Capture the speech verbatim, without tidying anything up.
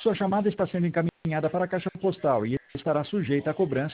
Sua chamada está sendo encaminhada para a caixa postal e estará sujeita a cobrança